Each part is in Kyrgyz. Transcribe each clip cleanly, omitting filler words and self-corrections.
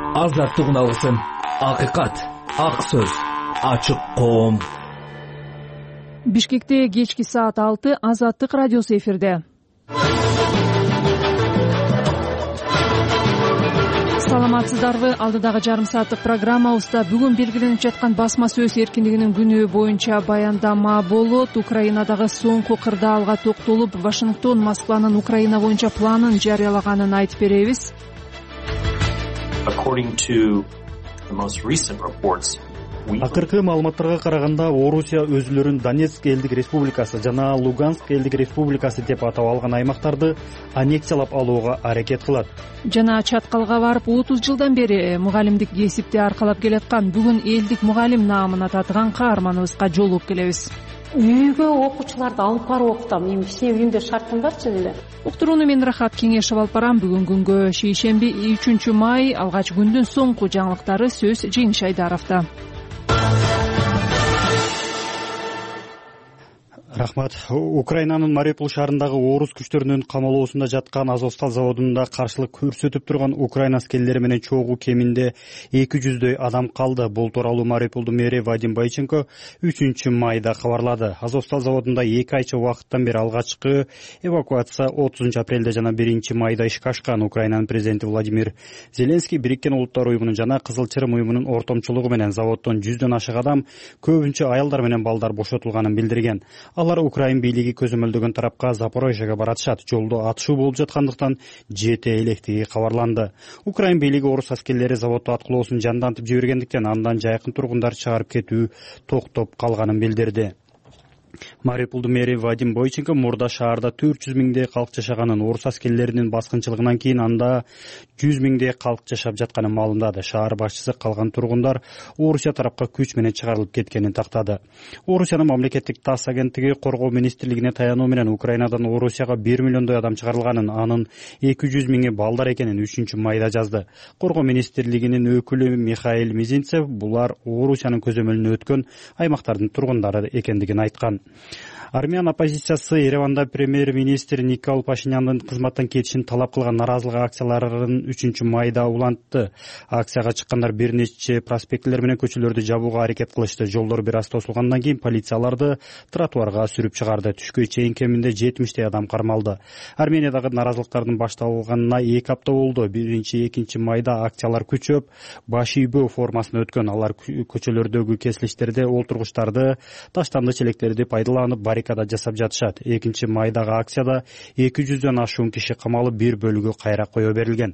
Азаттык үналысын, акыйкат, ак сөз, ачык коом. Бишкекте кечки саат 6 Азаттык радиосу эфирде. Саламатсыздарбы? Алдыдагы жарым сааттык программабызда бүгүн белгиленип жаткан басма сөз эркиндигинин күнү боюнча баяндама болот. Украинадагы соңку кырдаалга токтолуп, Вашингтон Москванын Украина боюнча планын жарыялаганын айтып беребиз. Акыркы маалыматтарга караганда, Орусия өзүлөрүн Донецк элдик республикасы жана Луганск элдик республикасы деп атап алган аймактарды аннексиялап алууга аракет кылат. Жана чаткалга барып 30 жылдан бери мугалимдик кесипти аркалап келаткан бүгүн элдик мугалим наамына татыган каарманыбызга жолугуп келебиз. Үйгө окуучуларды алып барып окутам. Эми кичине үйүмдө шартым бар чын эле. Уктурууну мен Рахат Кеңешев алып барам. Бүгүн күнгө шейшемби 3 май алгач күндүн соңку жаңылыктары сөз Жеңиш Айдаровда. Рахмат. Украинанын Мариуполь шаарындагы орус күчтөрүнүн камалоосунда жаткан Азовстал заводунда каршылык көрсөтүп турган Украина аскерлери менен чогуу кеминде 200дөй адам калды. Бул тууралуу Мариуполдун мэри Вадим Бойченко 3 майда кабарлады. Азовстал заводунда 2 айча убакыттан бери алгачкы эвакуация 30 апрелде жана 1 майда ишке ашкан. Украинанын президенти Владимир Зеленский Бириккен Улуттар уюмунун жана Кызыл Чырым уюмунун ортомчулугу менен заводдон 100дөн ашык адам, көбүнчө аялдар менен балдар бошотулганын билдирген. Алар Украин бийлиги көзөмөлдөгөн тарапка Запорожьега баратышат. Жолдо атышуу болуп жаткандыктан жете электиги кабарланды. Украин бийлиги орус аскерлери заводдо аткылоосун жандантып жибергендиктен андан жайкын тургундар чыгарып кетүү токтоп калганын билдирди. Мариуполдун мэри Вадим Бойченко мурда шаарда 400 миңдей калк жашаганын, орус аскерлеринин баскынчылыгынан кийин анда 100 миңдей калк жашап жатканын маалымдады. Шаар башчысы калган тургундар Орусия тарапка күч менен чыгарылып кеткенин тактады. Орусиянын мамлекеттик ТАСС агенттиги коргоо министрлигине таянуу менен Украинадан Орусияга 1 миллиондой адам чыгарылганын, анын 200 миңи балдар экенин 3 майда жазды. Коргоо министрлигинин өкүлү Михаил Мизинцев булар Орусиянын көзөмөлүнө өткөн аймактардын тургундары экендигин айткан. Армян оппозициясы Ереванда премьер-министр Никол Пашиняндын кызматтан кетишин талап кылган наразылык акцияларын 3 майда улантты. Акцияга чыккандар бир нече проспекттер менен көчөлөрдү жабууга аракет кылышты. Жолдор бир аз тосулгандан кийин полицияларды тротуарга сүрүп чыгарды. Түшкө чейин кеминде 70 адам кармалды. Армениядагы наразылыктардын башталганына 2 апта болду. 1-2 майда акциялар күчөп, баш ийбөө формасына өткөн. Алар көчөлөрдөгү кесилиштерде олтургучтарды, таштанды челектерди пайдаланып баррикада жасап жатышат. 2 майдагы акцияда 200дөн ашуун киши камалып, бир бөлүгү кайра кое берилген.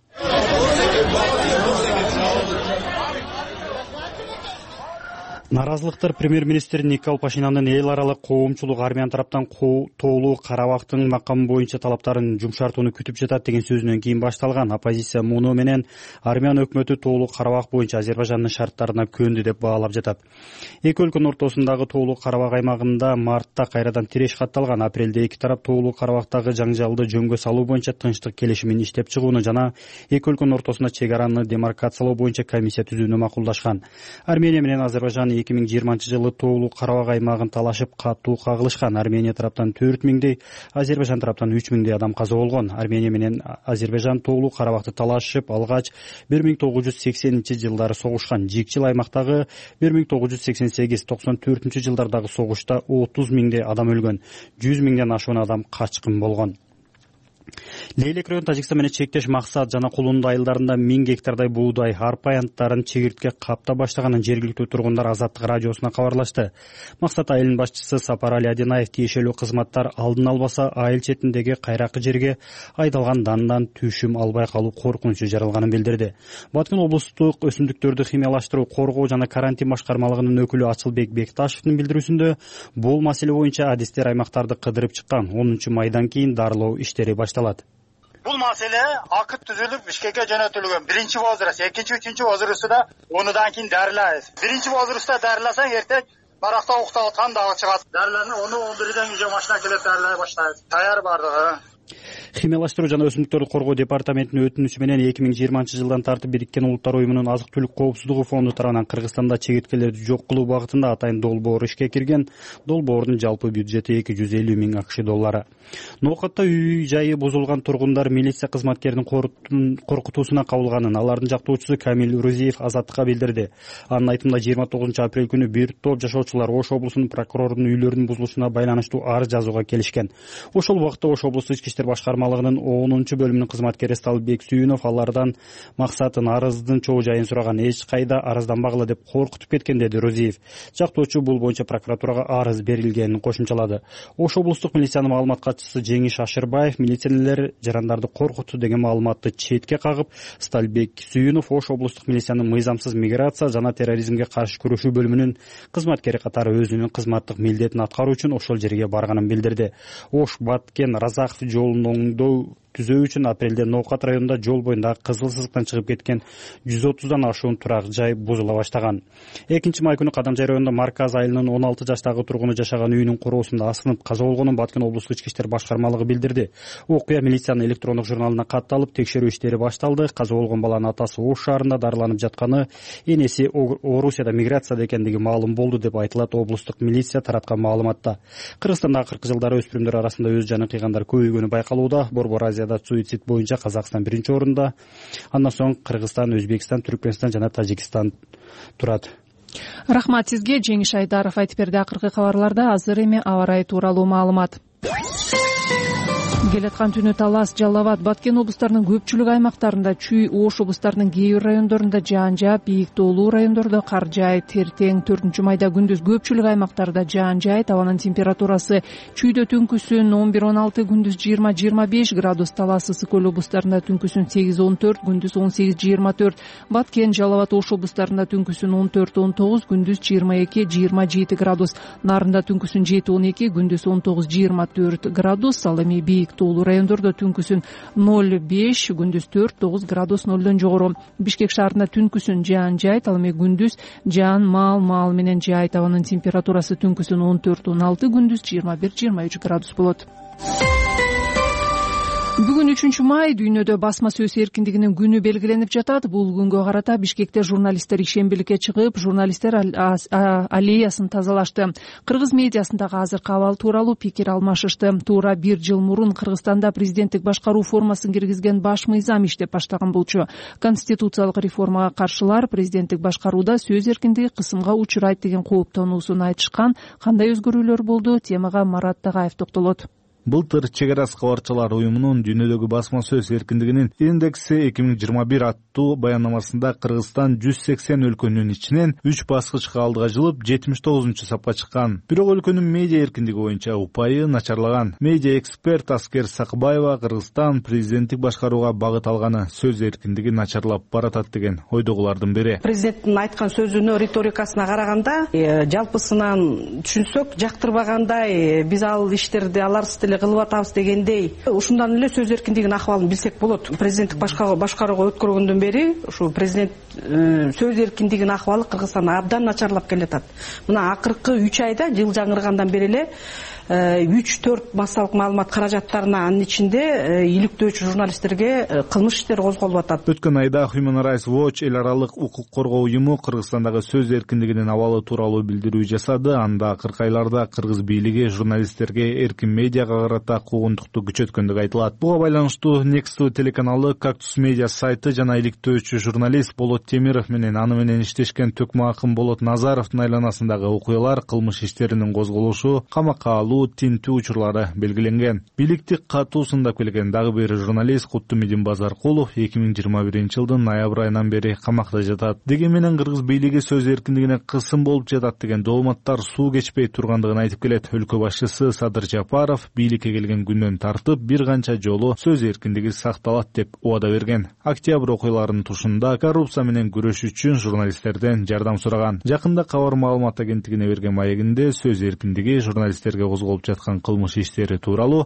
Наразылыктар премьер-министр Никол Пашиняндын эл аралык коомчулук армян тараптан тоолуу Карабактын макамы боюнча талаптарын жумшартууну күтүп жатат деген сөзүнөн кийин башталган. Оппозиция муну менен армян өкмөтү тоолуу Карабак боюнча Азербайжандын шарттарына көндү деп баалап жатат. Эки өлкөнүн ортосундагы тоолуу Карабак аймагында мартта кайрадан тиреш катталган. Апрелде эки тарап тоолуу Карабактагы жаңжалды жөнгө салуу боюнча тынчтык келишимин иштеп чыгууну жана эки өлкөнүн ортосунда чек араны демаркациялоо боюнча комиссия түзүүнү макулдашкан. Армения менен Азербайжан 2020-жылы тоолуу Карабак аймагын талашып катуу кагылышкан. Армения тараптан 4 миңдей, Азербайжан тараптан 3 миңдей адам каза болгон. Армения менен Азербайжан тоолуу Карабакты талашып алгач 1980-жылдары согушкан. Жикчил аймактагы 1988-94 жылдардагы согушта 30 миңдей адам өлгөн, 100 миңден ашуун адам качкын болгон. Лейлек район Тажикстан менен чектеш максат жана Кулунду айылдарында 1000 гектардай буудай, арпа аянттарын чегиртке капта баштаганын жергиликтүү тургундар Азаттык радиосуна кабарлашты. Максат айылынын башчысы Сапар Али Адинаев тиешелүү кызматтар алдын албаса айыл четиндеги кайракы жерге айдалган дандан түшүм албай калуу коркунучу жаралганын билдирди. Баткен облустук өсүмдүктөрдү химиялаштыруу, коргоо жана карантин башкармалыгынын өкүлү Ачылбек Бекташевдин билдирүүсүндө бул маселе боюнча адистер аймактарды кыдырып чыккан. 10 майдан кийин дарылоо иштери башталат. Бул маселе акыт түзүлүп Бишкекке жөнөтүлгөн. Биринчи возраст, экинчи, үчүнчү возрастта онудан кийин дарылайбыз. Биринчи возрастта дарыласаң эртең баракта уктаткан дагы чыгат. Дарыланы 10-11ден уже машина келип дарылай баштайбыз. Даяр бардыгы. Кыймылдаштыруу жана өсүмдүктөрдү коргоо департаментинин өтүнүчү менен 2020 жылдан тартып Бириккен Улуттар уюмунун азык түлүк коопсуздугу фонду тарабынан Кыргызстанда чегирткелерди жок кылуу багытында атайын долбоор ишке кирген. Долбоордун жалпы бюджети $250,000. Ноокатта үй жайы бузулган тургундар милиция кызматкеринин коркутуусуна кабылганын алардын жактоочусу Камил Урузиев Азаттыкка билдирди. Анын айтымында 29 апрель күнү бир топ жашоочулар Ош облусунун прокурорунун үйлөрүнүн бузулушуна байланыштуу арыз жазууга келишкен. Ошол убакта Ош облустук ички иштер башкармалыгынын 10 бөлүмүнүн кызматкери Сталбек Сүйүнов алардан максатын арыздын чоо жайын сураган. Эч кайда арызданбагыла деп коркутуп кеткен, деди Урузиев. Жактоочу бул боюнча прокуратурага арыз берилгенин кошумчалады. Ош облустук милициянын маалымат катчысы Жеңиш Ашырбаев милиционерлер жарандарды коркутту деген маалыматты четке кагып, Сталбек Сүйүнов Ош облустук милициянын мыйзамсыз миграция жана терроризмге каршы күрөшүү бөлүмүнүн кызматкери катары өзүнүн кызматтык милдетин аткаруу үчүн ошол жерге барганын билдирди. Ош Баткен Разаков жолун оңдоо түзөө үчүн апрелде Ноокат районунда жол боюндагы кызыл сызыктан чыгып кеткен 130дан ашуун турак жай бузула баштаган. 2 май күнү Кадамжай районунда Марказ айылынын 16 жаштагы тургуну жашаган үйүнүн короосунда асынып каза болгонун Баткен облустук ички иштер башкармалыгы билдирди. Окуя милициянын электрондук журналына катталып, текшерүү иштери башталды. Каза болгон баланын атасы Ош шаарында дарыланып жатканы, энеси Орусияда миграцияда экендиги маалым болду деп айтылат облустук милиция тараткан маалыматта. Кыргызстанда акыркы жылдары өспүрүмдөр арасында өз жанын кыйгандар көбөйгөнү байкалууда. Борбор Азияда суицид боюнча Казакстан орунда, андан соң Кыргызстан, Өзбекстан, Түркмөнстан жана Тажикстан турат. Рахмат сизге, Жеңиш Айдаров. Айтып берди акыркы кабарларда. Азыр эми аба ырайы тууралуу маалымат. Келаткан түнү Талас, Жалал Абад, Баткен облустарынын көпчүлүк аймактарында, Чүй, Ош облустарынын кээ бир райондорунда жаан жаап, бийик тоолуу райондордо кар жаайт. Эртең 4-майда күндүз көпчүлүк аймактарда жаан жаайт. Абанын температурасы Чүйдө түнкүсүн 11-16, күндүз 20-25 градус. Талас, Ысык Көл облустарында түнкүсүн 8-14, күндүз 18-24. Баткен, Жалал Абад, Ош облустарында түнкүсүн 14-19, күндүз 22-27 градус. Нарында түнкүсүн 7-12, күндүз 19-24 градус. Ал эми бийик тоолуу райондордо түнкүсүн 0-5, күндүз 4-9 градус нолдон жогору. Бишкек шаарында түнкүсүн жаан жаайт, ал эми күндүз жаан маал менен жаайт. Абанын температурасы түнкүсүн 14-16, күндүз 21-23 градус болот. Бүгүн 3-май дүйнөдө басма сөз эркиндигинин күнү белгиленип жатат. Бул күнгө карата Бишкекте журналисттер ишембиликке чыгып, журналисттер аллеясын тазалашты. Кыргыз медиасындагы азыркы абал тууралуу пикир алмашышты. Туура 1 жыл мурун Кыргызстанда президенттик башкаруу формасын киргизген баш мыйзам иштеп баштаган болчу. Конституциялык реформага каршылар президенттик башкарууда сөз эркиндиги кысымга учурайт деген кооптонуусун айтышкан. Кандай өзгөрүүлөр болду? Темага Марат Тагаев токтолот. Былтыр чек ара кабарчылар уюмунун дүйнөдөгү басма сөз эркиндигинин индекси 2021 аттуу баяндамасында Кыргызстан 180 өлкөнүн ичинен 3 баскычка алдыга жылып 79-сапка чыккан. Бирок өлкөнүн медиа эркиндиги боюнча упайы начарлаган. Медиа эксперт Аскер Сакыбаева Кыргызстан президенттик башкарууга багыт алганы сөз эркиндиги начарлап баратат деген ойдогулардын бири. Президенттин айткан сөзүнө, риторикасына караганда, жалпысынан түшүнсөк, жактырбагандай, биз ал иштерди аларсыз кылып атабыз дегендей, ушундан эле сөз эркиндигинин акыбалын билсек болот. Президенттик башкарууга өткөргөндөн бери ушу президент сөз эркиндигинин акыбалы Кыргызстанда абдан начарлап келатат. Мына акыркы 3 айда, жыл жаңыргандан бери эле 3-4 массалык маалымат каражаттарына, анын ичинде иликтөөчү журналисттерге кылмыш иштери козголуп атат. Өткөн айда Human Rights Watch эл аралык укук коргоо уюму Кыргызстандагы сөз эркиндигинин абалы тууралуу билдирүү жасады. Анда акыркы айларда кыргыз бийлиги журналисттерге эркин медиага карата куугунтукту күчөткөндүгү айтылат. Буга байланыштуу Next телеканалы, Cactus Media сайты жана иликтөөчү журналист Болот Темиров менен аны менен иштешкен төкмө акын Болот Назаровдун айланасындагы окуялар, кылмыш иштеринин козголушу, камакка алуу, тинтүү учурлары белгиленген. Бийликти катуу сындап келген дагы бир журналист Куттумидин Базаркулов 2021 жылдын ноябрь айынан бери камакта жатат. Деген менен кыргыз бийлиги сөз эркиндигине кысым болуп жатат деген дооматтар суу кечпей тургандыгын айтып келет. Өлкө башчысы Садыр Жапаров бийликке келген күндөн тартып бир канча жолу сөз эркиндиги сакталат деп убада берген. Октябрь окуяларынын тушунда коррупция менен күрөш үчүн журналисттерден жардам сураган. Жакында Кабар маалымат агенттигине берген маегинде сөз эркиндиги, журналисттерге козголуп жаткан кылмыш иштери тууралуу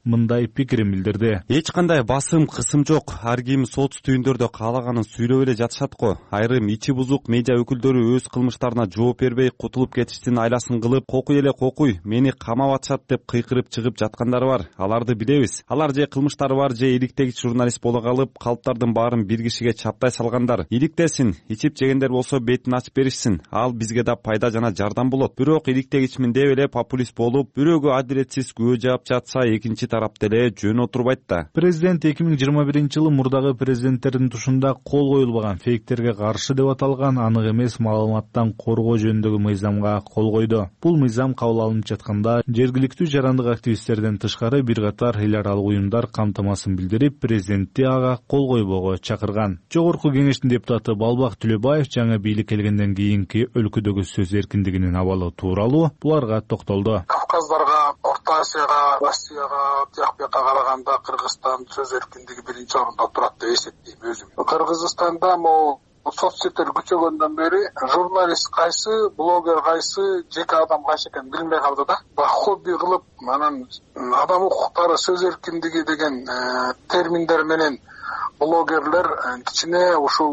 мындай пикирин билдирди. Эч кандай басым, кысым жок. Ар ким сот түйүндөрдө каалаганын сүйлөп эле жатышат го. Айрым ичи бузук медиа өкүлдөрү өз кылмыштарына жооп бербей кутулуп кетиштин айласын кылып, кокуй эле кокуй, мени камап атышат деп кыйкырып чыгып жаткандары бар. Аларды билебиз. Алар же кылмыштары бар, же иликтегич журналист боло калып, калыптардын баарын бир кишиге чаптай салгандар. Иликтесин, ичип жегендер болсо бетин ачып беришсин. Ал бизге да пайда жана жардам болот. Бирок иликтегичмин деп эле популист болуп, бирөөгө адилетсиз күбө жаап жатса, экинчи тарап деле жөн отурбайт да. Президент 2021-жылы мурдагы президенттердин тушунда кол коюлбаган фейктерге каршы деп аталган анык эмес маалыматтан коргоо жөнүндөгү мыйзамга кол койду. Бул мыйзам кабыл алынып жатканда жергиликтүү жарандык активисттерден тышкары бир катар эл аралык уюмдар камтамасын билдирип, президентти ага кол койбоого чакырган. Жогорку кеңештин депутаты Балбак Түлөбаев жаңы бийлик келгенден кийинки өлкөдөгү сөз эркиндигинин абалы тууралуу буларга токтолду. Кавказдарга, Орто Азияга, Россияга, тияк бияка караганда Кыргызстан сөз эркиндиги биринчи орунда турат деп эсептейм өзүм. Кыргызстанда могу соцсеттер күчөгөндөн бери журналист кайсы, блогер кайсы, жеке адам кайсы экенин билбей калды да. Хобби кылып, анан адам укуктары, сөз эркиндиги деген терминдер менен блогерлер кичине ушул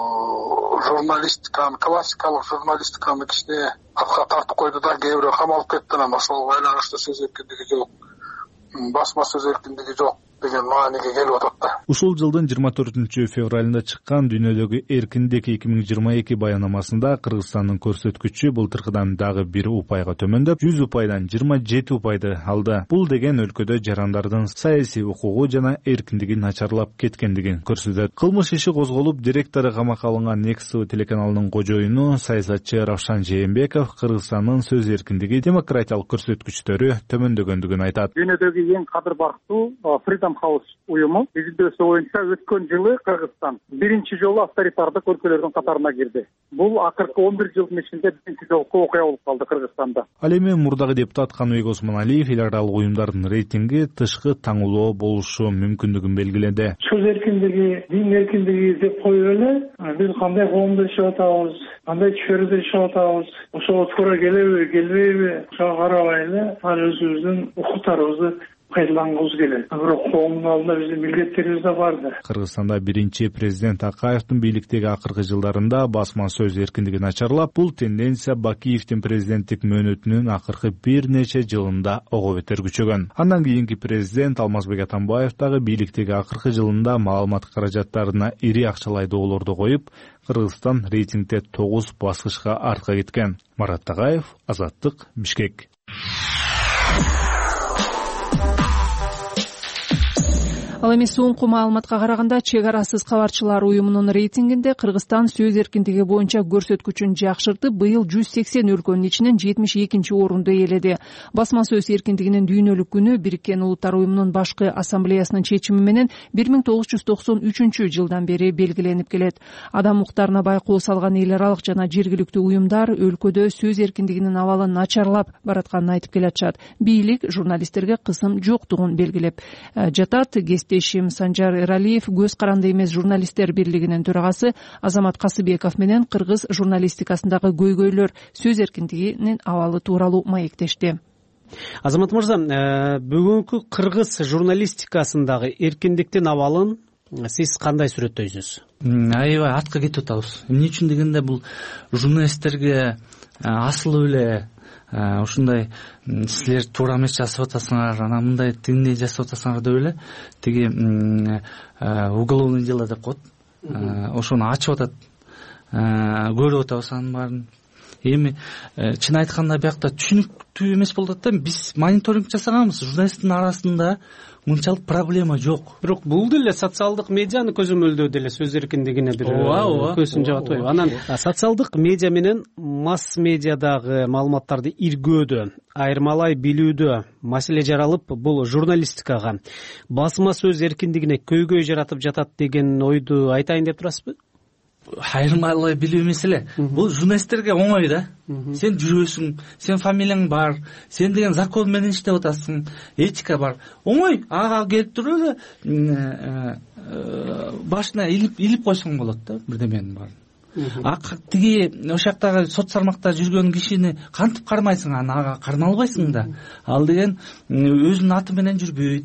журналистиканы, классикалык журналистиканы кичине артка тартып койду да, кээ бирөө камалып кетти. Анан ошого байланыштуу сөз эркиндиги жок, басма сөз эркиндиги жок деген мааниге келип атат да. Ушул жылдын 24-февралында чыккан Дүйнөдөгү эркиндик 2022 баянамасында Кыргызстандын көрсөткүчү былтыркыдан дагы бир упайга төмөндөп, 100 упайдан 27 упайды алды. Бул деген өлкөдө жарандардын саясий укугу жана эркиндиги начарлап кеткендигин көрсөтөт. Кылмыш иши козголуп, директору камакка алынган Next телеканалынын кожоюну саясатчы Равшан Жээнбеков Кыргызстандын сөз эркиндиги, демократиялык көрсөткүчтөрү төмөндөгөндүгүн айтат. Дүйнөдөгү эң кадыр бактуу Freedom House уюму изилдөөсү боюнча өткөн жылы Кыргызстан биринчи жолу авторитардык өлкөлөрдүн катарына кирди. Бул акыркы 11 жылдын ичинде биринчи жолку окуя болуп калды Кыргызстанда. Ал эми мурдагы депутат Каныбек Осмоналиев эл аралык уюмдардын рейтинги тышкы таңуулоо болушу мүмкүндүгүн белгиледи. Сөз эркиндиги, дин эркиндиги деп коюп эле биз кандай коомдо жашап атабыз, кандай чөйрөдө жашап атабыз, ошого туура келеби, келбейби, ошого карабай эле ал өзүбүздүн укуктарыбызды пайдалангыбыз келет. Бирок коомдун алдында биздин милдеттерибиз да бар да. Кыргызстанда биринчи президент Акаевдин бийликтеги акыркы жылдарында басма сөз эркиндиги начарлап, бул тенденция Бакиевдин президенттик мөөнөтүнүн акыркы бир нече жылында ого бетер күчөгөн. Андан кийинки президент Алмазбек Атамбаев дагы бийликтеги акыркы жылында маалымат каражаттарына ири акчалай доолорду коюп, Кыргызстан рейтингде 9 баскычка артка кеткен. Марат Тагаев, Азаттык, Бишкек. Ал эми соңку маалыматка караганда чек арасыз кабарчылар уюмунун рейтингинде Кыргызстан сөз эркиндиги боюнча көрсөткүчүн жакшыртып, быйыл 180 өлкөнүн ичинен 72 орунду ээледи. Басма сөз эркиндигинин дүйнөлүк күнү Бириккен Улуттар уюмунун башкы ассамблеясынын чечими менен 1993 жылдан бери белгиленип келет. Адам укуктарына байкоо салган эл аралык жана жергиликтүү уюмдар өлкөдө сөз эркиндигинин абалы начарлап баратканын айтып келатышат. Бийлик журналисттерге кысым жоктугун белгилеп жатат. Кесиптешим Санжар Эралиев көз каранды эмес журналисттер бирлигинин төрагасы Азамат Касыбеков менен кыргыз журналистикасындагы көйгөйлөр, сөз эркиндигинин абалы тууралуу маектешти. Азамат мырза, бүгүнкү кыргыз журналистикасындагы эркиндиктин абалын сиз кандай сүрөттөйсүз? Аябай артка кетип атабыз. Эмне үчүн дегенде бул журналисттерге асылып эле ушундай силер туура эмес жасап атасыңар, анан мындай тигиндей жасап атасыңар деп эле тиги уголовное дело деп коет. Ошону ачып атат. Көрүп атабыз анын баарын. Эми чын айтканда биякта түшүнүктүү эмес болуп атат да. Биз мониторинг жасаганбыз, журналисттин арасында мынчалык проблема жок. Бирок бул деле социалдык медианы көзөмөлдөө деле сөз эркиндигине бир көзүн жаап атпайбы? Анан социалдык медиа менен масс медиадагы маалыматтарды иргөөдө, айырмалай билүүдө маселе жаралып, бул журналистикага, басма сөз эркиндигине көйгөй жаратып жатат деген ойду айтайын деп турасызбы? Айырмалай билүү эмес эле. Бул журналисттерге оңой да. Сен жүрөсүң, сен фамилияң бар, сен деген закон менен иштеп атасың, этика бар. Оңой, ага келип туруп эле башына илип койсоң болот да, бирдеменин баарын. Тиги ошол жактагы соц тармакта жүргөн кишини кантип кармайсың, ага кармалбайсың да. Ал деген өзүнүн аты менен жүрбөйт.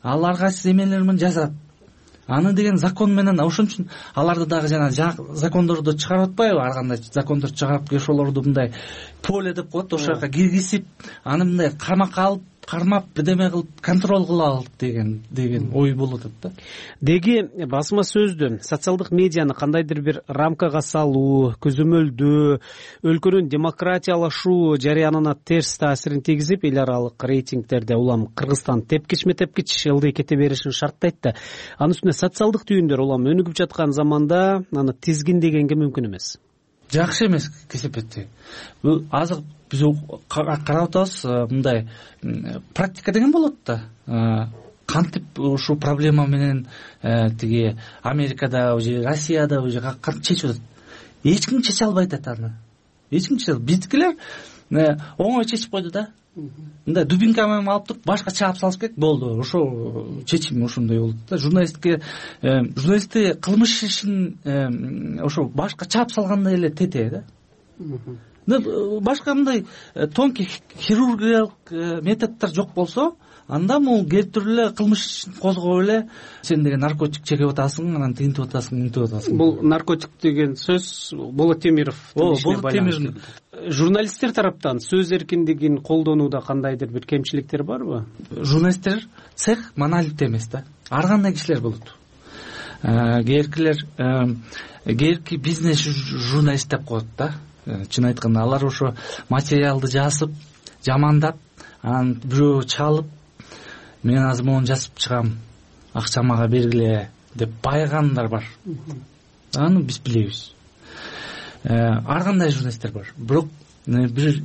ал ар кайсы эмелер менен жазат. Аны деген закон менен, ошон үчүн аларды дагы жана закондорду чыгарып атпайбы, ар кандай закондорду чыгарып ошолорду мындай поле деп коет, ошол жака киргизип, аны мындай кармакка алып, кармап бирдеме кылып контроль кылалык деген ой болуп атат да. Деги басма сөздү, социалдык медианы кандайдыр бир рамкага салуу, көзөмөлдөө, өлкөнүн демократиялашуу жарыянына терс таасирин тийгизип, эл аралык рейтингтерде улам Кыргызстан тепкичме тепкич ылдый кете беришин шарттайт да. Анын үстүнө социалдык түйүндөр улам өнүгүп жаткан заманда аны тизгиндегенге мүмкүн эмес. Жакшы эмес кесепетти. Бул азыр биз карап атабыз, мындай практика деген болот да. Кантип ушул проблема менен тиги Америкада же Россияда же кантип чечип атат. Эч ким чече албайт аны. Эч ким чече албайт. Биздикилер оңой чечип койду да. Мындай дубинка менен алып туруп башка чаап салыш керек, болду. Ошо чечим ошондой болот да. Журналистти кылмыш ишин ошо башка чаап салгандай эле тете да. Башка мындай тонкий хирургиялык методдор жок болсо, анда могу кээ түрлүү кылмыш ишин козгоп эле сен деген наркотик чегип атасың, анан тигинтип атасың, мынтип атасың. Бул наркотик деген сөз Болот Темировдун ишине байланыштуу. Журналисттер тараптан сөз эркиндигин колдонууда кандайдыр бир кемчиликтер барбы? Журналисттер цех монолит эмес да. Ар кандай кишилер болот. Кээки бизнес журналист деп коет да. Чын айтканда алар ошо материалды жазып, жамандап, анан бирөө чалып, мен азыр мону жазып чыгам, акча мага бергиле деп байыгандар бар. Аны биз билебиз. Ар кандай журналисттер бар. Бирок бир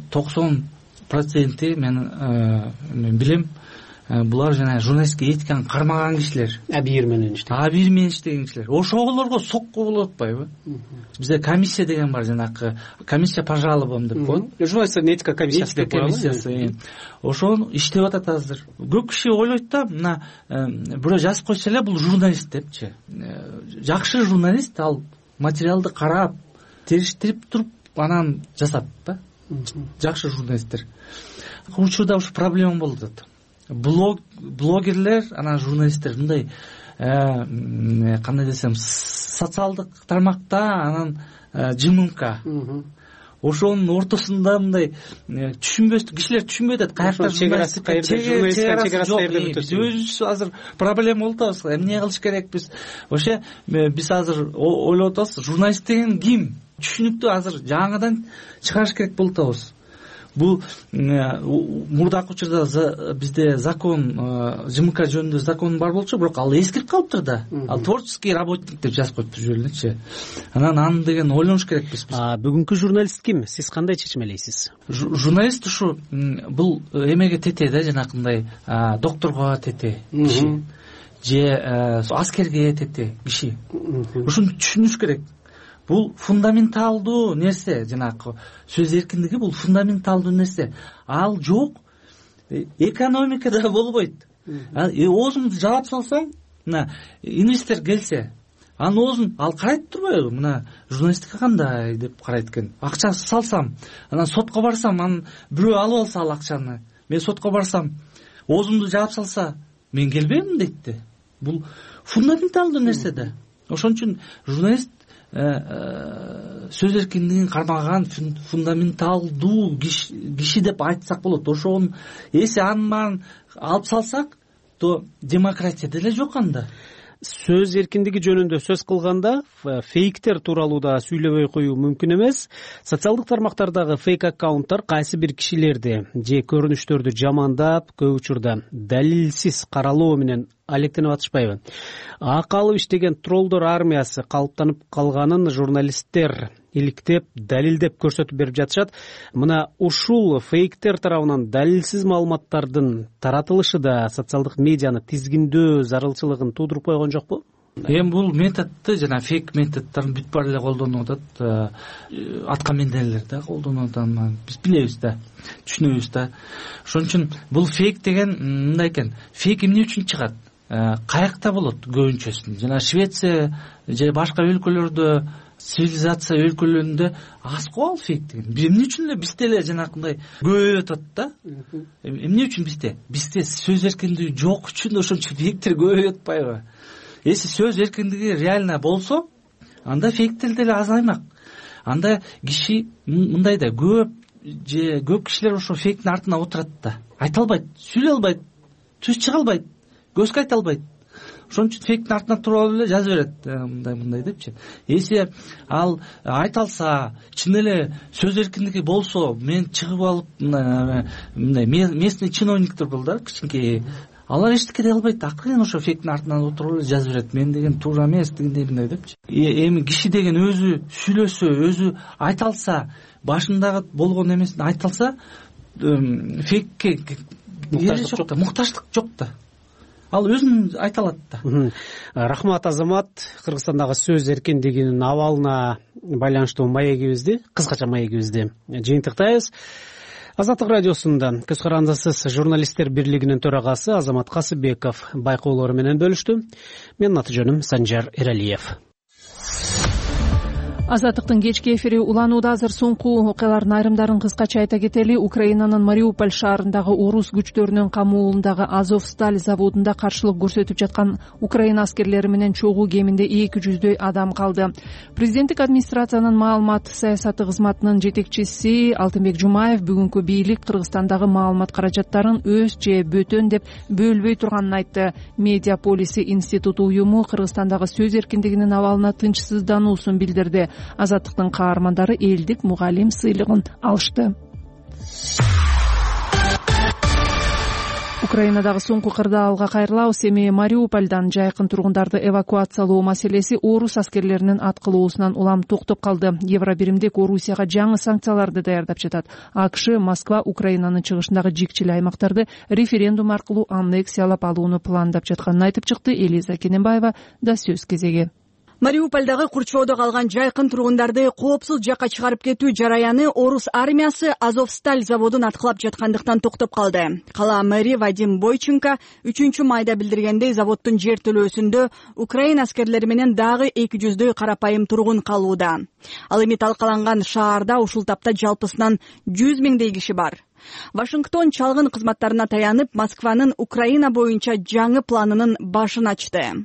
90% мен билем, булар жана журналистке этиканы кармаган кишилер. Абийир менен иштеген кишилер. Ошолорго сокко болуп атпайбы? Бизде комиссия деген бар, жанакы комиссия по жалобам деп коет. Журналистердин этика комиссиясы деп коет. Ошону иштеп атат азыр. Көп киши ойлойт да, мына бирөө жазып койсо эле бул журналист депчи. Жакшы журналист ал материалды карап, териштирип туруп анан жасат да. Жакшы журналисттер. Учурда ушу проблема болуп атат. Блогерлер, анан журналисттер мындай кандай десем, социалдык тармакта анан жымыңка. Ошонун ортосунда мындай түшүнбөстүк кишилер түшүнбөй атат. Каякта журналистика каерде өзүбүз азыр проблема болуп атабыз. Эмне кылыш керекпиз? Ошо биз азыр ойлоп атабыз, журналист деген ким? Түшүнүктүү азыр жаңадан чыгарыш керек болуп атабыз. Бул мурдакы учурда бизде закон, ЖМК жөнүндө закон бар болчу, бирок ал эскирип калыптыр да. Ал творческий работник деп жазып коюптур жүрүп элекчи. Анан аны деген ойлонуш керекпиз биз. Бүгүнкү журналист ким? Сиз кандай чечмелейсиз? Журналист ушу бул эмеге тете да, жанакындай докторго тете киши, же аскерге тете киши. Ушуну түшүнүш керек. Бул фундаменталдуу нерсе, жанакы сөз эркиндиги бул фундаменталдуу нерсе. Ал жок, экономикада болбойт. Оозуңду жаап салсаң, мына инвестор келсе, анын оозун ал карайт турбайбы? Мына журналистика кандай деп карайт экен. Акча салсам, анан сотко барсам, анан бирөө алып алса ал акчаны, мен сотко барсам, оозумду жаап салса, мен келбеймин дейт. Бул фундаменталдуу нерсе да. Ошон үчүн журналист сөз эркиндигин кармаган фундаменталдуу киши деп айтсак болот. Ошонун эси анын алып салсак, то демократия деле жок анда. Сөз эркиндиги жөнүндө сөз кылганда фейктер тууралуу да сүйлөбөй коюу мүмкүн эмес. Социалдык тармактардагы фейк аккаунттар кайсы бир кишилерди же көрүнүштөрдү жамандап, көп учурда далилсиз каралоо менен алектенип атышпайбы? Акы алып иштеген троллдор армиясы калыптанып калганын журналисттер иликтеп, далилдеп көрсөтүп берип жатышат. Мына ушул фейктер тарабынан далилсиз маалыматтардын таратылышы да социалдык медианы тизгиндөө зарылчылыгын туудуруп койгон жокпу? Эми бул методду, жана фейк методдорун бүт баары эле колдонуп атат. Аткамендерлер да колдонуп атат. Биз билебиз да, түшүнөбүз да. Ошон үчүн бул фейк деген мындай экен. Фейк эмне үчүн чыгат? Каякта болот көбүнчөсүн. Жана Швеция же башка өлкөлөрдө цивилизация өлкөлөрүндө аз го ал фейк деген. Эмне үчүн эле бизде эле жанакындай көбөйүп атат да? Эмне үчүн бизде сөз эркиндиги жок үчүн ошончо фейктер көбөйүп атпайбы? Если сөз эркиндиги реально болсо, анда фейктер деле азаймак. Анда киши мындай да көп кишилер ошо фейктин артына отурат да. Айта албайт, сүйлөй албайт, сөз чыга албайт, көзгө айта албайт. Ошон үчүн фейктин артына туруп алып эле жаза берет, мындай депчи. Если ал айта алса, чын эле сөз эркиндиги болсо, мен чыгып алып мындай местный чиновниктер бол да, кичинекей, алар эчтеке дей албайт. Акырын ошо фейктин артынан отуруп эле жаза берет. Мен деген туура эмес дегендей мындай депчи. Эми киши деген өзү сүйлөсө, өзү айта алса, башындагы болгон эмесин айта алса, фейкке муктаждык жок да. Ал өзүн айта алат да. Рахмат, Азамат. Кыргызстандагы сөз эркиндигинин абалына байланыштуу маегибизди, кыскача маегибизди жыйынтыктайбыз. Азаттык радиосунда көз карандысыз журналисттер бирлигинин төрагасы Азамат Касыбеков байкоолору менен бөлүштү. Менин аты жөнүм Санжар Эралиев. Азаттыктын кечки эфири уланууда. Азыр соңку окуялардын айрымдарын кыскача айта кетели. Украинанын Мариуполь шаарындагы орус күчтөрүнүн камуулундагы Азовсталь заводунда каршылык көрсөтүп жаткан Украина аскерлери менен чогуу кеминде 200дөй адам калды. Президенттик администрациянын маалымат саясаты кызматынын жетекчиси Алтынбек Жумаев бүгүнкү бийлик Кыргызстандагы маалымат каражаттарын өз же бөтөн деп бөлбөй турганын айтты. Медиа полиси институту уюму Кыргызстандагы сөз эркиндигинин абалына тынчсыздануусун билдирди. Азаттыктын каармандары элдик мугалим сыйлыгын алышты. Украинадагы соңку кырдаалга кайрылабыз. Эми Мариупольдон жайкын тургундарды эвакуациялоо маселеси орус аскерлеринин аткылоосунан улам токтоп калды. Евробиримдик Орусияга жаңы санкцияларды даярдап жатат. АКШ Москва Украинанын чыгышындагы жикчил аймактарды референдум аркылуу аннексиялап алууну пландап жатканын айтып чыкты. Элиза Кененбаева да сөз кезеги. Мариупольдагы курчоодо калган жайкын тургундарды коопсуз жакка чыгарып кетүү жараяны орус армиясы Азовсталь заводун аткылап жаткандыктан токтоп калды. Кала мэри Вадим Бойченко 3-майда билдиргендей, заводдун жер төлөөсүндө Украина аскерлери менен дагы 200дөй карапайым тургун калууда. Ал эми талкаланган шаарда ушул тапта жалпысынан 100 миңдей киши бар. Вашингтон чалгын кызматтарына таянып, Москванын Украина боюнча жаңы планынын башын ачты.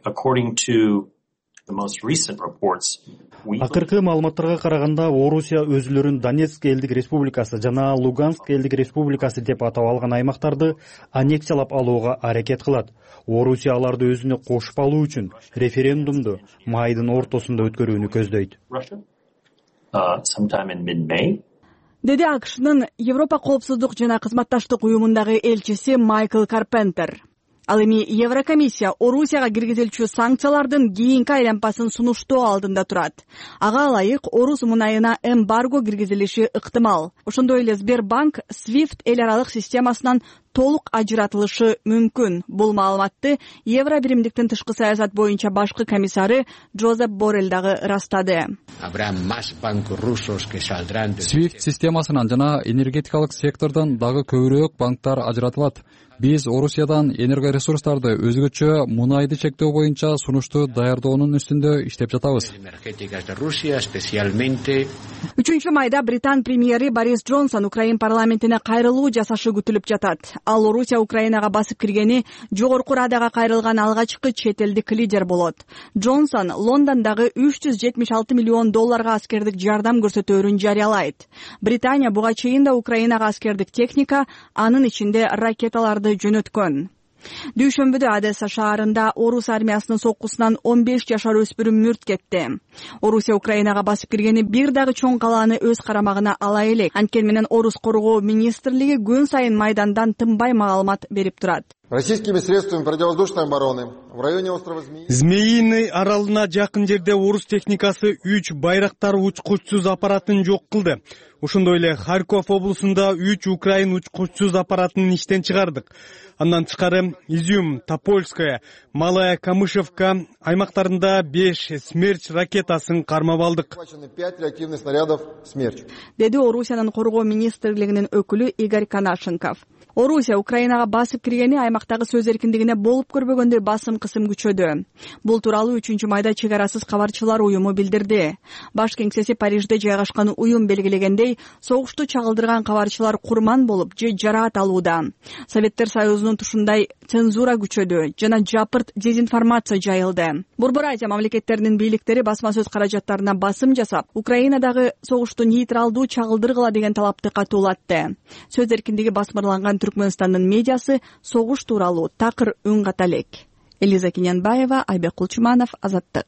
Акыркы маалыматтарга караганда, Орусия өзүлөрүн Донецк элдик республикасы жана Луганск элдик республикасы деп атап алган аймактарды аннексиялап алууга аракет кылат. Орусия аларды өзүнө кошуп алуу үчүн референдумду майдын ортосунда өткөрүүнү көздөйт. Деди АКШнын Европа коопсуздук жана кызматташтык уюмундагы элчиси Майкл Карпентер. Ал эми Еврокомиссия Орусияга киргизилчү санкциялардын кийинки айлампасын сунуштоо алдында турат. Ага ылайык орус мунайына эмбарго киргизилиши ыктымал. Ошондой эле Сбербанк SWIFT эл аралык системасынан толук ажыратылышы мүмкүн. Бул маалыматты Евробиримдиктин тышкы саясат боюнча башкы комиссары Джозеп Боррелл дагы ырастады. SWIFT системасынан жана энергетикалык сектордон дагы көбүрөөк банктар ажыратылат. Биз Орусиядан энергоресурстарды өзгөчө мунайды чектөө боюнча сунушту даярдоонун үстүндө иштеп жатабыз. 3-майда Британ премьери Борис Джонсон Украин парламентине кайрылуу жасашы күтүлүп жатат. Ал Орусия Украинага басып киргени жогорку радага кайрылган алгачкы чет элдик лидер болот. Джонсон Лондондогу $376 миллион аскердик жардам көрсөтөөрүн жарыялайт. Британия буга чейин да Украинага аскердик техника, анын ичинде ракеталарды жөнөткөн. Дүйшөмбүдө Одесса шаарында орус армиясынын соккусунан 15 жашар өспүрүм мүрт кетти. Орусия Украинага басып киргени бир дагы чоң калааны өз карамагына ала элек. Анткени менен орус коргоо министрлиги күн сайын майдандан тынбай маалымат берип турат. Российскими средствами противовоздушной обороны в районе острова Змеиный аралына жакын жерде орус техникасы 3 байрактар учкучсуз аппаратын жок кылды. Ошондой эле Харьков облусунда 3 Украин учкучсуз аппаратын иштен чыгардык. Андан тышкары Изюм, Топольская, Малая Камышевка аймактарында 5 Смерч ракетасын кармап алдык. 5 реактивных снарядов Смерч. Деди Орусиянын коргоо министрлигинин өкүлү Игорь Канашенков. Орусия Украинага басып киргени аймактагы сөз эркиндигине болуп көрбөгөндөй басым кысым күчөдү. Бул тууралуу 3-майда чек арасыз кабарчылар уюму билдирди. Баш кеңсеси Парижде жайгашкан уюм белгилегендей, согушту чагылдырган кабарчылар курман болуп же жараат алууда. Советтер Союзунун тушундай цензура күчөдү жана жапырт дезинформация жайылды. Борбор Азия мамлекеттеринин бийликтери басма сөз каражаттарына басым жасап, Украинадагы согушту нейтралдуу чагылдыргыла деген талапты катуулатты. Сөз эркиндиги басмырланган Түркмөнстандын медиасы согуш тууралуу такыр үн ката элек. Элиза Кинянбаева, Айбек Кулчуманов, Азаттык.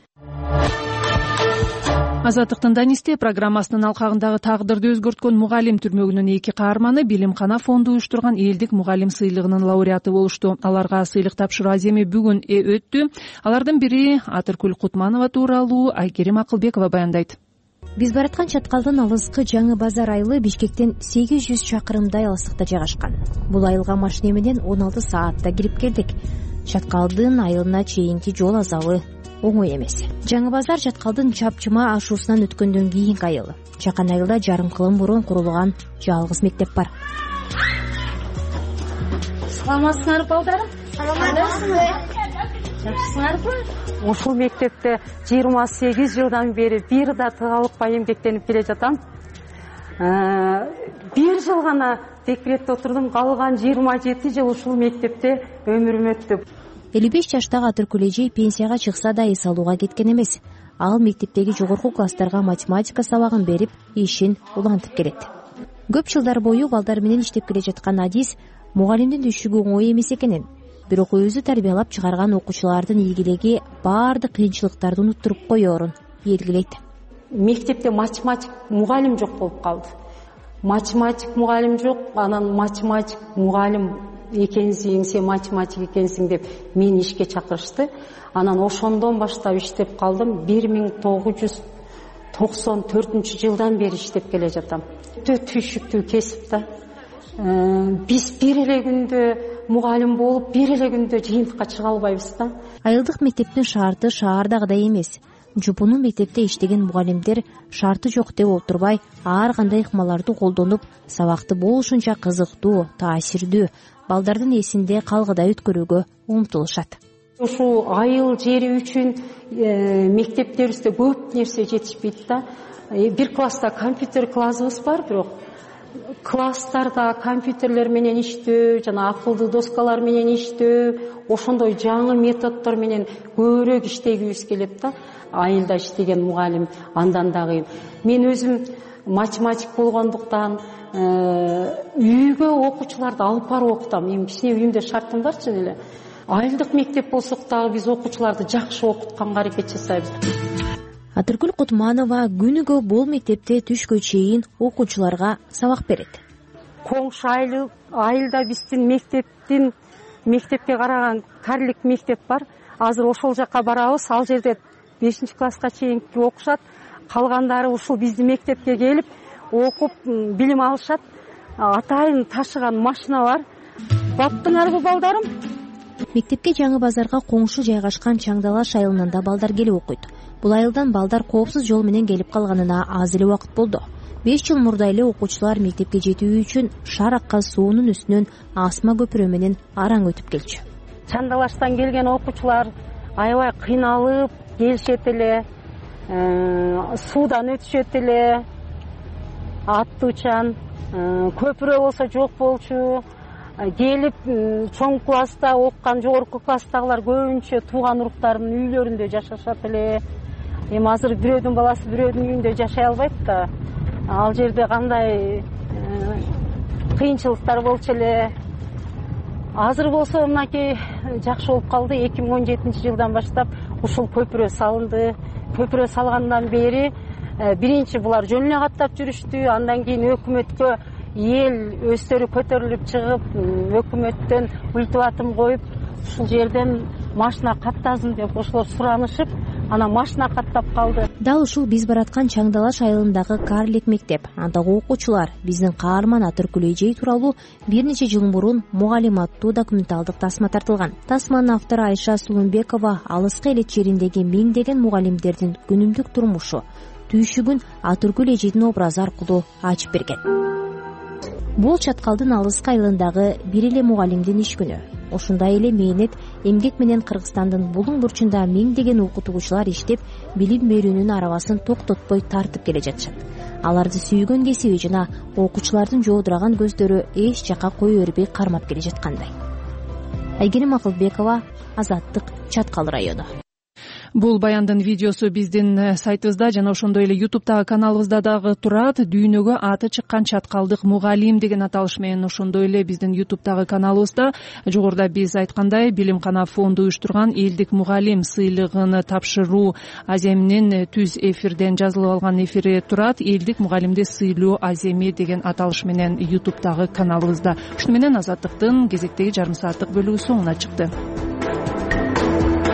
Азаттыктын Данисте программасынын алкагындагы тагдырды өзгөрткөн мугалим түрмөгүнүн 2 каарманы Билимкана фонду уюштурган элдик мугалим сыйлыгынын лауреаты болушту. Аларга сыйлык тапшыруу аземи бүгүн өттү. Алардын бири Атыркүл Кутманова тууралуу Айкерим Акылбекова баяндайт. Биз бараткан чаткалдын алыскы Жаңы Базар айылы Бишкектен 800 чакырымдай алыстыкта жайгашкан. Бул айылга машина менен 16 саатта кирип келдик. Чаткалдын айылына чейинки жол азабы оңой эмес. Жаңы Базар чаткалдын чапчыма ашуусунан өткөндөн кийинки айыл. Жакан айылда жарым кылым мурун курулган жалгыз мектеп бар. Саламатсыңар балдарым? Жакшысыңарбы? Ушул мектепте 28 жылдан бери бир да тыгалыкпай эмгектенип келе жатам. Бир жыл гана декретте отурдум, калган 27 жыл ушул мектепте өмүрүм өттү. 55 жаштагы Атыркүл эже пенсияга чыкса да эс алууга кеткен эмес. Ал мектептеги жогорку класстарга математика сабагын берип, ишин улантып келет. Көп жылдар бою балдар менен иштеп келе жаткан Адис мугалимдин түшүгү оңой эмес экенин, бирок өзү тарбиялап чыгарган окуучулардын ийгилиги баардык кыйынчылыктарды унуттуруп коерун белгилейт. Мектепте математик мугалим жок болуп калды. Математик мугалим жок, анан математик мугалим экенсиң, сен математик экенсиң деп мени ишке чакырышты. Анан ошондон баштап иштеп калдым. 1994-жылдан бери иштеп келе жатам. Өтө түйшүктүү кесип да. Биз бир эле күндө мугалим болуп, бир эле күндө жыйынтыкка чыга албайбыз да. Айылдык мектептин шарты шаардагыдай эмес. Жупунун мектепте иштеген мугалимдер шарты жок деп отурбай, ар кандай ыкмаларды колдонуп, сабакты болушунча кызыктуу, таасирдүү, балдардын эсинде калгыдай өткөрүүгө умтулушат. Ушул айыл жери үчүн мектептерибизде көп нерсе жетишпейт да. Бир класста компьютер классыбыз бар, бирок класстарда компьютерлер менен иштөө, жана акылдуу доскалар менен иштөө, ошондой жаңы методдор менен көбүрөөк иштегибиз келет да. Айылда иштеген мугалим андан да кыйын. Мен өзүм математик болгондуктан үйгө окуучуларды алып барып окутам. Эми кичине үйүмдө шартым бар чын эле. Айылдык мектеп болсок дагы биз окуучуларды жакшы окутканга аракет жасайбыз. Атыркүл Кутманова күнүгө бул мектепте түшкө чейин окуучуларга сабак берет. Коңшу айылда биздин мектепке караган карлик мектеп бар. Азыр ошол жака барабыз. Ал жерде 5-класска чейинки окушат. Калгандары ушул биздин мектепке келип окуп билим алышат. Атайын ташыган машина бар. Баптыңарбы балдарым? Мектепке Жаңы Базарга коңшу жайгашкан Чаңдалаш айылынан да балдар келип окуйт. Бул айылдан балдар коопсуз жол менен келип калганына аз эле убакыт болду. 5 жыл мурда эле окуучулар мектепке жетүү үчүн Шаракка суунун үстүнөн асма көпүрө менен араң өтүп келчү. Чаңдалаштан келген окуучулар аябай кыйналып келишет эле, суудан өтүшөт эле, аттуучан, көпүрө болсо жок болчу. Келип чоң класста окуган жогорку класстагылар көбүнчө тууган уруктарынын үйлөрүндө жашашат эле. Эми азыр бирөөдүн баласы бирөөдүн үйүндө жашай албайт да. Ал жерде кандай кыйынчылыктар болчу эле. Азыр болсо мынакей жакшы болуп калды. 2017-жылдан баштап ушул көпүрө салынды. Көпүрө салгандан бери биринчи булар жөн эле каттап жүрүштү. Андан кийин өкмөткө эл өздөрү көтөрүлүп чыгып, өкмөттөн ультиматум коюп, ушул жерден машина каттасын деп ошолор суранышып, анан машина каттап калды. Дал ушул биз бараткан Чаңдалаш айылындагы карлик мектеп. Андагы окуучулар биздин каарман Атыркүл эжей тууралуу бир нече жыл мурун мугалим аттуу документалдык тасма тартылган. Тасманын автору Айша Сулумбекова алыскы элет жериндеги миңдеген мугалимдердин күнүмдүк турмушу, түйшүгүн Атыркүл эжейдин образы аркылуу ачып берген. Бул чаткалдын алыскы айылындагы бир эле мугалимдин иш күнү. Ушундай эле мээнет, эмгек менен Кыргызстандын булуң бурчунда миңдеген окутуучулар иштеп, билим берүүнүн арабасын токтотпой тартып келе жатышат. Аларды сүйгөн кесиби жана окуучулардын жоодураган көздөрү эч жака кое бербей кармап келе жаткандай. Айгерим Акылбекова, Азаттык, Чаткал району. Бул баяндын видеосу биздин сайтыбызда жана ошондой эле YouTube'дагы каналыбызда дагы турат. Дүйнөгө аты чыккан чаткалдык мугалим деген аталыш менен ошондой эле биздин YouTube'дагы каналыбызда жогоруда биз айткандай Билимкана фонду уюштурган элдик мугалим сыйлыгын тапшыруу аземинин түз эфирден жазылып алган эфири турат. Элдик мугалимди сыйлоо аземи деген аталыш менен YouTube'дагы каналыбызда. Ушуну менен Азаттыктын кезектеги жарым сааттык бөлүгү соңуна чыкты.